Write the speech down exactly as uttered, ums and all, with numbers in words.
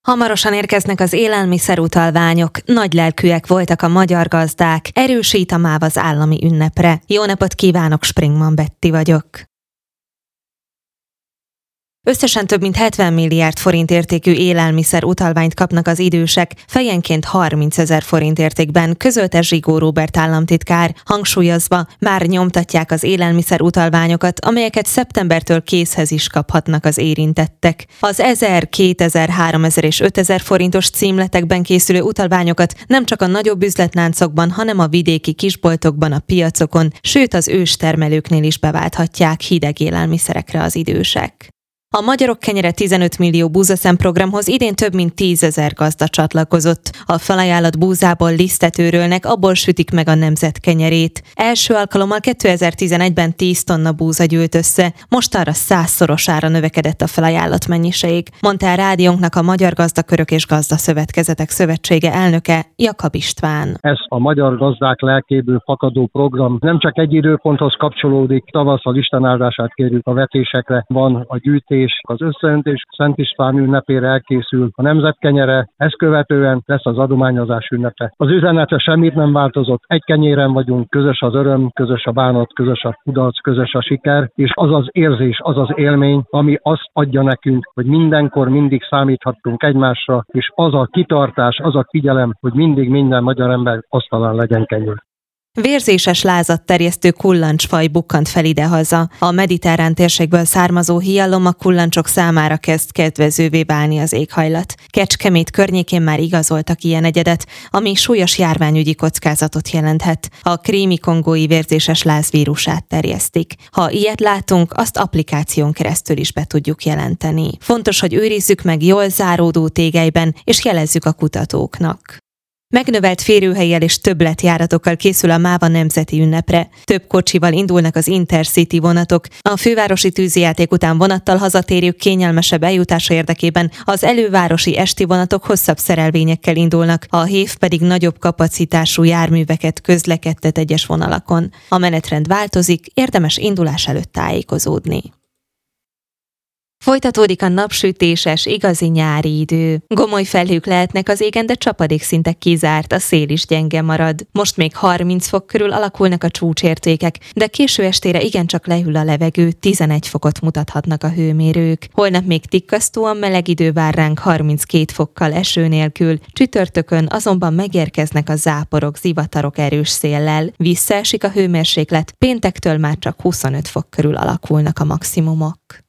Hamarosan érkeznek az élelmiszerutalványok, nagylelkűek voltak a magyar gazdák, erősít a MÁV az állami ünnepre. Jó napot kívánok, Springman Betti vagyok. Összesen több mint hetven milliárd forint értékű élelmiszer utalványt kapnak az idősek, fejenként harmincezer forint értékben, közölte Zsigó Róbert államtitkár, hangsúlyozva, már nyomtatják az élelmiszer utalványokat, amelyeket szeptembertől készhez is kaphatnak az érintettek. Az ezer, kétezer, háromezer és ötezer forintos címletekben készülő utalványokat nem csak a nagyobb üzletláncokban, hanem a vidéki kisboltokban, a piacokon, sőt az őstermelőknél is beválthatják hideg élelmiszerekre az idősek. A Magyarok Kenyere tizenöt millió búzaszem programhoz idén több mint tízezer gazda csatlakozott. A felajánlott búzából lisztet őrölnek, abból sütik meg a nemzet kenyerét. Első alkalommal kétezer-tizenegyben tíz tonna búza gyűlt össze, most arra százszorosára növekedett a felajánlott mennyiség, mondta a rádiónknak a Magyar Gazdakörök és Gazdaszövetkezetek Szövetsége elnöke, Jakab István. Ez a magyar gazdák lelkéből fakadó program nem csak egy időponthoz kapcsolódik, tavasszal Isten áldását kérjük a vetésekre, van a gyűjtés, az összeöntés Szent István ünnepére elkészül a nemzet kenyere, ezt követően lesz az adományozás ünnepe. Az üzenetre semmit nem változott, egy kenyéren vagyunk, közös az öröm, közös a bánat, közös a kudarc, közös a siker, és az az érzés, az az élmény, ami azt adja nekünk, hogy mindenkor mindig számíthattunk egymásra, és az a kitartás, az a figyelem, hogy mindig minden magyar ember asztalán legyen kenyér. Vérzéses lázat terjesztő kullancsfaj bukkant fel idehaza. A mediterrán térségből származó hialom a kullancsok számára kezd kedvezővé válni az éghajlat. Kecskemét környékén már igazoltak ilyen egyedet, ami súlyos járványügyi kockázatot jelenthet. A krími-kongói vérzéses láz vírusát terjesztik. Ha ilyet látunk, azt applikáción keresztül is be tudjuk jelenteni. Fontos, hogy őrizzük meg jól záródó tégelyben, és jelezzük a kutatóknak. Megnövelt férőhellyel és többletjáratokkal készül a MÁV a nemzeti ünnepre. Több kocsival indulnak az Intercity vonatok. A fővárosi tűzijáték után vonattal hazatérők kényelmesebb eljutása érdekében az elővárosi esti vonatok hosszabb szerelvényekkel indulnak, a hév pedig nagyobb kapacitású járműveket közlekedtet egyes vonalakon. A menetrend változik, érdemes indulás előtt tájékozódni. Folytatódik a napsütéses, igazi nyári idő. Gomoly felhők lehetnek az égen, de csapadék szinte kizárt, a szél is gyenge marad. Most még harminc fok körül alakulnak a csúcsértékek, de késő estére igencsak lehűl a levegő, tizenegy fokot mutathatnak a hőmérők. Holnap még tikkasztóan meleg idő vár ránk harminckét fokkal eső nélkül, csütörtökön azonban megérkeznek a záporok, zivatarok erős széllel. Visszaesik a hőmérséklet, péntektől már csak huszonöt fok körül alakulnak a maximumok.